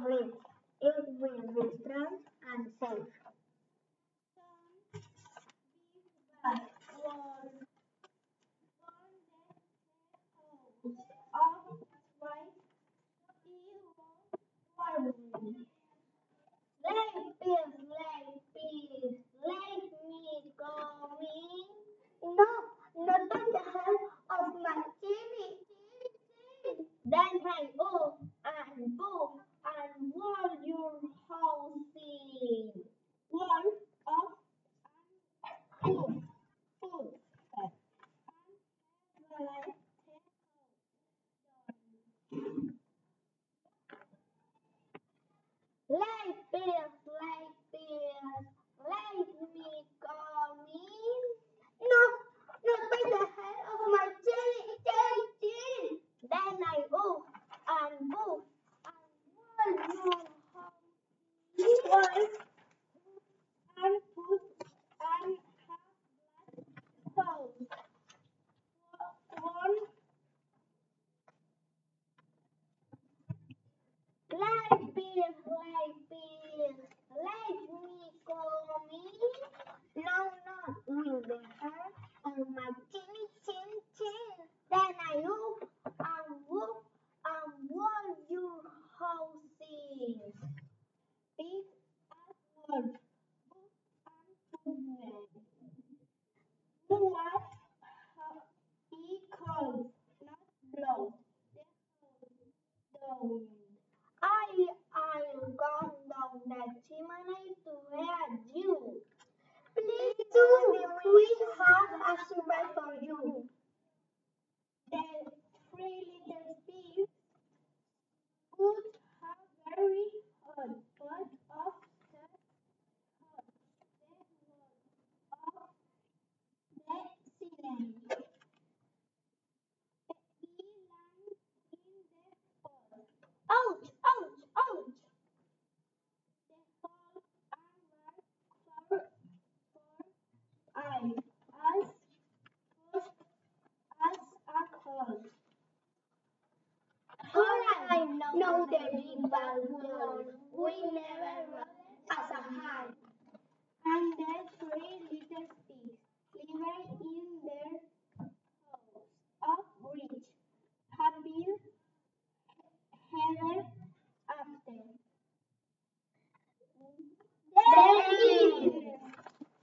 sleep. It will be strong and safe. But of right worrying. Sleepy, let me go in. No, not on the head of my chili. Then I off and go and wall your house in. Wall of food, food. Sleepy, let me come in. No, not by the head of my chili. Then I off and go and wall your house and put and have house. One sleepy, let me come in. No, not with the hair on my chin. Then I look and walk and wall your houses. Big as words, book and footmen. What he calls, not blows. Down. I'll go down that chimney to hear you. Please do. We have a surprise for you. The three little pigs could have very hot, but of the ceiling. He landed in the hole. Ouch! Ouch! Ouch! The hole and were I as first as a hole. All I know the big bad one. We never